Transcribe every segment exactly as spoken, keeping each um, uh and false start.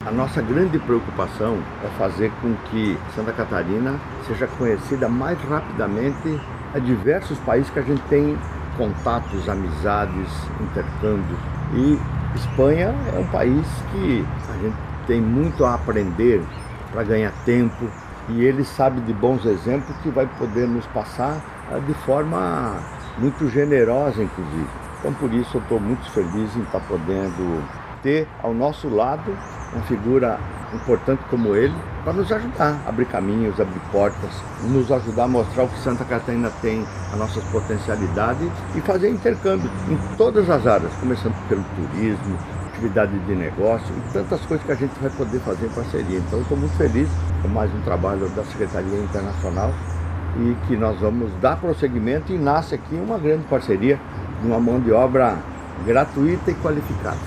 A nossa grande preocupação é fazer com que Santa Catarina seja conhecida mais rapidamente a diversos países que a gente tem contatos, amizades, intercâmbios. E Espanha é um país que a gente tem muito a aprender para ganhar tempo, e ele sabe de bons exemplos que vai poder nos passar de forma muito generosa, inclusive. Então, por isso, eu estou muito feliz em estar podendo ter ao nosso lado uma figura importante como ele, para nos ajudar a abrir caminhos, abrir portas, nos ajudar a mostrar o que Santa Catarina tem, as nossas potencialidades, e fazer intercâmbio em todas as áreas, começando pelo turismo, atividade de negócio e tantas coisas que a gente vai poder fazer em parceria. Então, eu estou muito feliz com mais um trabalho da Secretaria Internacional e que nós vamos dar prosseguimento, e nasce aqui uma grande parceria de uma mão de obra gratuita e qualificada.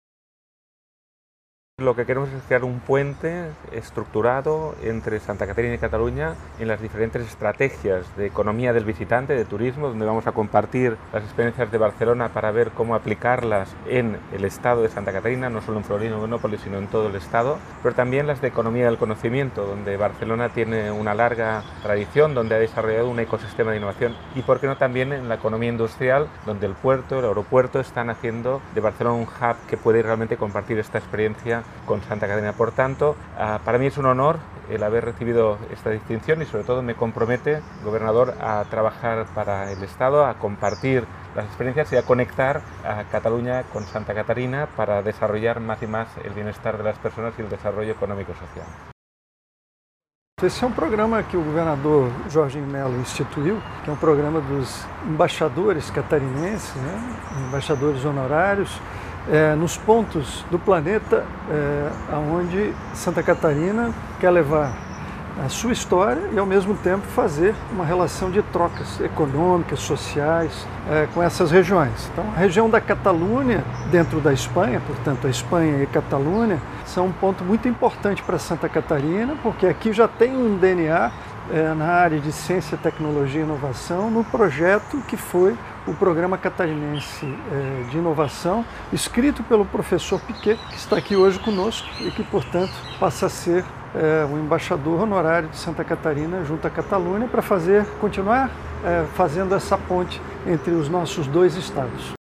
Lo que queremos es crear un puente estructurado entre Santa Catarina y Cataluña en las diferentes estrategias de economía del visitante, de turismo, donde vamos a compartir las experiencias de Barcelona para ver cómo aplicarlas en el estado de Santa Catarina, no solo en Florino o Nópolis, sino en todo el estado, pero también las de economía del conocimiento, donde Barcelona tiene una larga tradición, donde ha desarrollado un ecosistema de innovación, y por qué no también en la economía industrial, donde el puerto, el aeropuerto están haciendo de Barcelona un hub que puede realmente compartir esta experiencia con Santa Catarina. Por tanto, uh, para mí es un honor el haber recibido esta distinción, y sobre todo me compromete, gobernador, a trabajar para el Estado, a compartir las experiencias y a conectar a Cataluña con Santa Catarina para desarrollar más y más el bienestar de las personas y el desarrollo económico y social. Esse é um programa que o governador Jorginho Melo instituiu, que é um programa dos embaixadores catarinenses, né? Embaixadores honorários, É, nos pontos do planeta é, onde Santa Catarina quer levar a sua história e, ao mesmo tempo, fazer uma relação de trocas econômicas, sociais é, com essas regiões. Então, a região da Catalunha, dentro da Espanha, portanto, a Espanha e a Catalunha, são um ponto muito importante para Santa Catarina, porque aqui já tem um D N A é, na área de ciência, tecnologia e inovação, no projeto que foi o Programa Catarinense de Inovação, escrito pelo professor Piquet, que está aqui hoje conosco e que, portanto, passa a ser é, um embaixador honorário de Santa Catarina junto à Catalunha para fazer, continuar é, fazendo essa ponte entre os nossos dois estados.